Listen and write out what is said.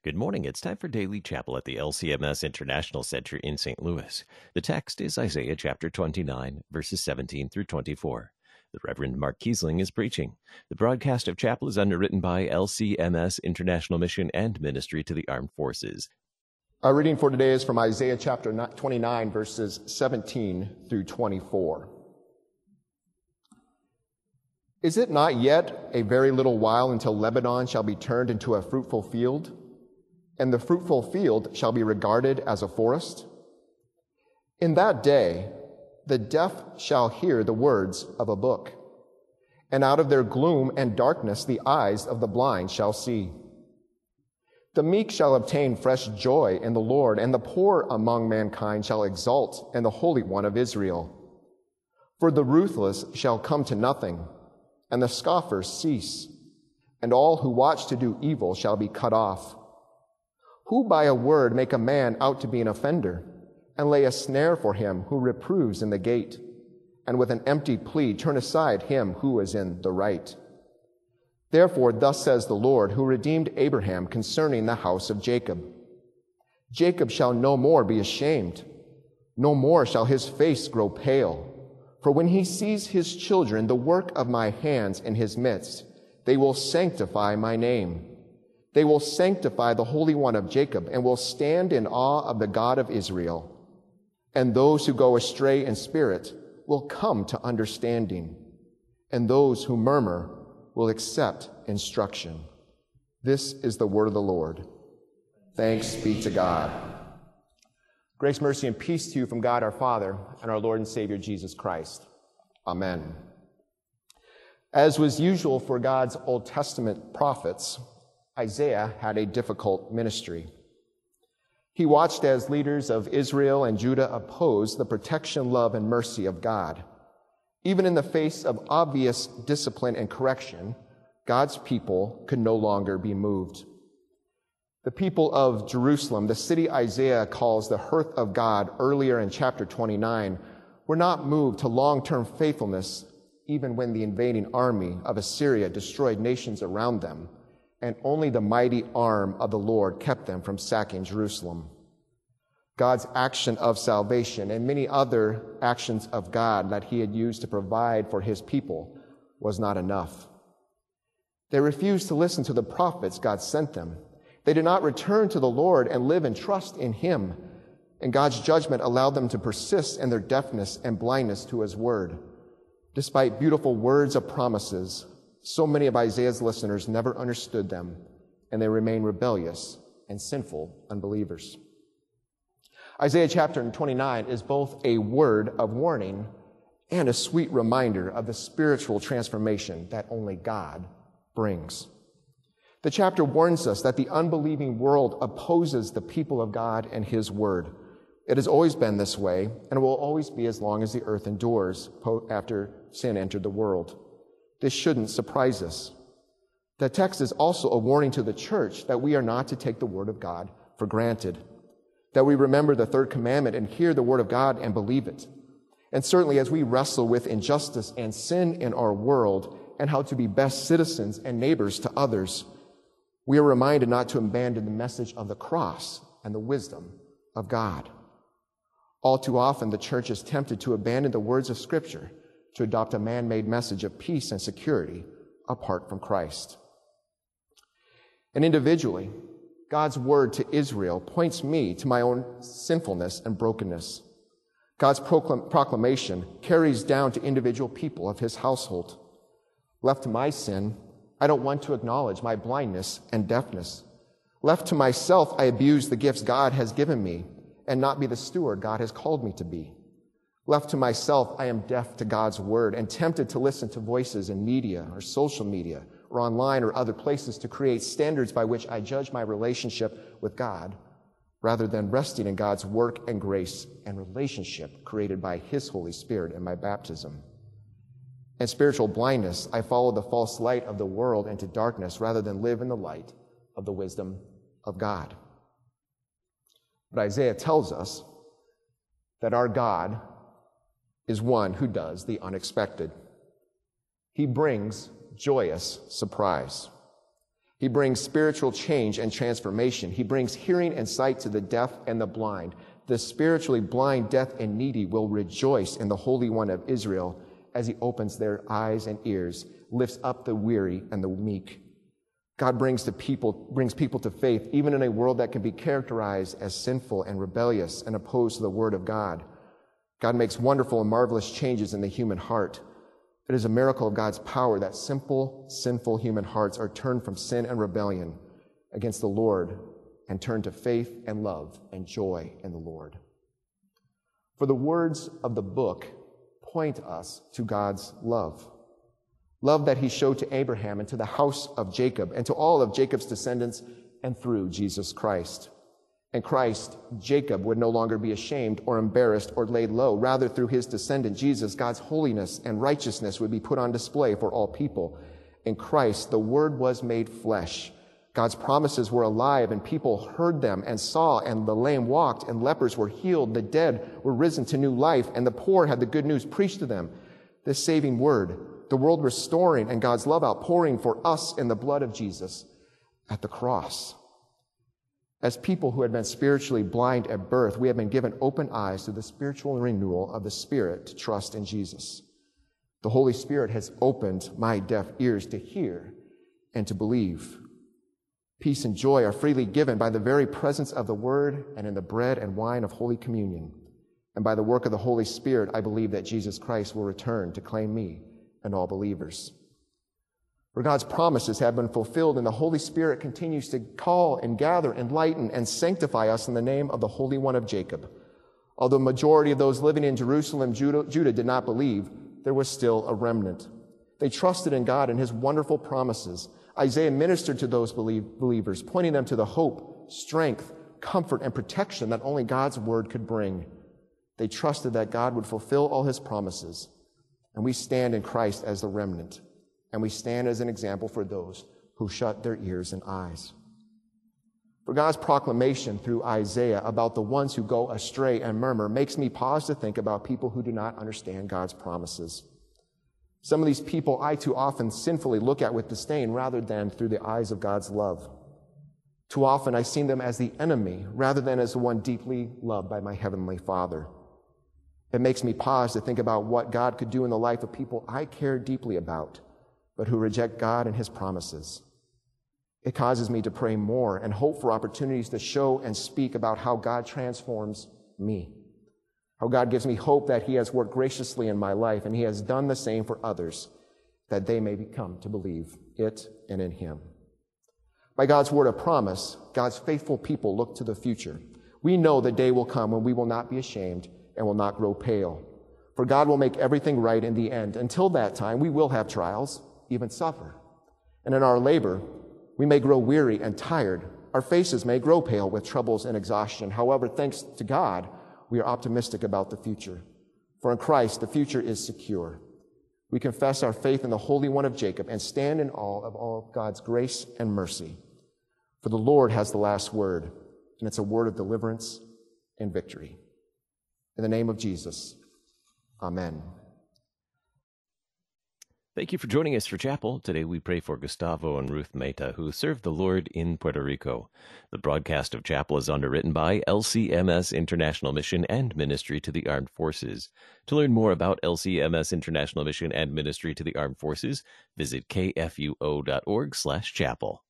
Good morning. It's time for Daily Chapel at the LCMS International Center in St. Louis. The text is Isaiah chapter 29, verses 17 through 24. The Reverend Mark Kiesling is preaching. The broadcast of chapel is underwritten by LCMS International Mission and Ministry to the Armed Forces. Our reading for today is from Isaiah chapter 29, verses 17 through 24. Is it not yet a very little while until Lebanon shall be turned into a fruitful field, and the fruitful field shall be regarded as a forest? In that day, the deaf shall hear the words of a book, and out of their gloom and darkness the eyes of the blind shall see. The meek shall obtain fresh joy in the Lord, and the poor among mankind shall exult in the Holy One of Israel. For the ruthless shall come to nothing, and the scoffers cease, and all who watch to do evil shall be cut off. Who by a word make a man out to be an offender, and lay a snare for him who reproves in the gate, and with an empty plea turn aside him who is in the right? Therefore thus says the Lord, who redeemed Abraham concerning the house of Jacob. Jacob shall no more be ashamed, no more shall his face grow pale. For when he sees his children, the work of my hands in his midst, they will sanctify my name. They will sanctify the Holy One of Jacob, and will stand in awe of the God of Israel. And those who go astray in spirit will come to understanding, and those who murmur will accept instruction. This is the word of the Lord. Thanks be to God. Grace, mercy, and peace to you from God our Father and our Lord and Savior Jesus Christ. Amen. As was usual for God's Old Testament prophets, Isaiah had a difficult ministry. He watched as leaders of Israel and Judah opposed the protection, love, and mercy of God. Even in the face of obvious discipline and correction, God's people could no longer be moved. The people of Jerusalem, the city Isaiah calls the hearth of God earlier in chapter 29, were not moved to long-term faithfulness even when the invading army of Assyria destroyed nations around them, and only the mighty arm of the Lord kept them from sacking Jerusalem. God's action of salvation and many other actions of God that he had used to provide for his people was not enough. They refused to listen to the prophets God sent them. They did not return to the Lord and live and trust in him, and God's judgment allowed them to persist in their deafness and blindness to his word. Despite beautiful words of promises, so many of Isaiah's listeners never understood them, and they remain rebellious and sinful unbelievers. Isaiah chapter 29 is both a word of warning and a sweet reminder of the spiritual transformation that only God brings. The chapter warns us that the unbelieving world opposes the people of God and his word. It has always been this way, and will always be as long as the earth endures after sin entered the world. This shouldn't surprise us. The text is also a warning to the church that we are not to take the word of God for granted, that we remember the third commandment and hear the word of God and believe it. And certainly as we wrestle with injustice and sin in our world and how to be best citizens and neighbors to others, we are reminded not to abandon the message of the cross and the wisdom of God. All too often, the church is tempted to abandon the words of Scripture to adopt a man-made message of peace and security apart from Christ. And individually, God's word to Israel points me to my own sinfulness and brokenness. God's proclamation carries down to individual people of his household. Left to my sin, I don't want to acknowledge my blindness and deafness. Left to myself, I abuse the gifts God has given me and not be the steward God has called me to be. Left to myself, I am deaf to God's word and tempted to listen to voices in media or social media or online or other places to create standards by which I judge my relationship with God rather than resting in God's work and grace and relationship created by his Holy Spirit in my baptism. In spiritual blindness, I follow the false light of the world into darkness rather than live in the light of the wisdom of God. But Isaiah tells us that our God is one who does the unexpected. He brings joyous surprise. He brings spiritual change and transformation. He brings hearing and sight to the deaf and the blind. The spiritually blind, deaf, and needy will rejoice in the Holy One of Israel as he opens their eyes and ears, lifts up the weary and the meek. God brings people to faith, even in a world that can be characterized as sinful and rebellious and opposed to the Word of God. God makes wonderful and marvelous changes in the human heart. It is a miracle of God's power that simple, sinful human hearts are turned from sin and rebellion against the Lord and turned to faith and love and joy in the Lord. For the words of the book point us to God's love. Love that he showed to Abraham and to the house of Jacob and to all of Jacob's descendants and through Jesus Christ. In Christ, Jacob would no longer be ashamed or embarrassed or laid low. Rather, through his descendant, Jesus, God's holiness and righteousness would be put on display for all people. In Christ, the Word was made flesh. God's promises were alive, and people heard them and saw, and the lame walked, and lepers were healed, the dead were risen to new life, and the poor had the good news preached to them. This saving Word, the world restoring, and God's love outpouring for us in the blood of Jesus at the cross. As people who had been spiritually blind at birth, we have been given open eyes to the spiritual renewal of the Spirit to trust in Jesus. The Holy Spirit has opened my deaf ears to hear and to believe. Peace and joy are freely given by the very presence of the Word and in the bread and wine of Holy Communion. And by the work of the Holy Spirit, I believe that Jesus Christ will return to claim me and all believers. For God's promises have been fulfilled, and the Holy Spirit continues to call and gather, enlighten, and sanctify us in the name of the Holy One of Jacob. Although the majority of those living in Jerusalem, Judah did not believe, there was still a remnant. They trusted in God and his wonderful promises. Isaiah ministered to those believers, pointing them to the hope, strength, comfort, and protection that only God's word could bring. They trusted that God would fulfill all his promises. And we stand in Christ as the remnant. And we stand as an example for those who shut their ears and eyes. For God's proclamation through Isaiah about the ones who go astray and murmur makes me pause to think about people who do not understand God's promises. Some of these people I too often sinfully look at with disdain rather than through the eyes of God's love. Too often I see them as the enemy rather than as the one deeply loved by my Heavenly Father. It makes me pause to think about what God could do in the life of people I care deeply about, but who reject God and his promises. It causes me to pray more and hope for opportunities to show and speak about how God transforms me, how God gives me hope that he has worked graciously in my life and he has done the same for others, that they may come to believe it and in him. By God's word of promise, God's faithful people look to the future. We know the day will come when we will not be ashamed and will not grow pale. For God will make everything right in the end. Until that time, we will have trials, even suffer. And in our labor, we may grow weary and tired. Our faces may grow pale with troubles and exhaustion. However, thanks to God, we are optimistic about the future. For in Christ, the future is secure. We confess our faith in the Holy One of Jacob and stand in awe of all God's grace and mercy. For the Lord has the last word, and it's a word of deliverance and victory. In the name of Jesus, amen. Thank you for joining us for Chapel. Today we pray for Gustavo and Ruth Mehta, who served the Lord in Puerto Rico. The broadcast of Chapel is underwritten by LCMS International Mission and Ministry to the Armed Forces. To learn more about LCMS International Mission and Ministry to the Armed Forces, visit kfuo.org/chapel.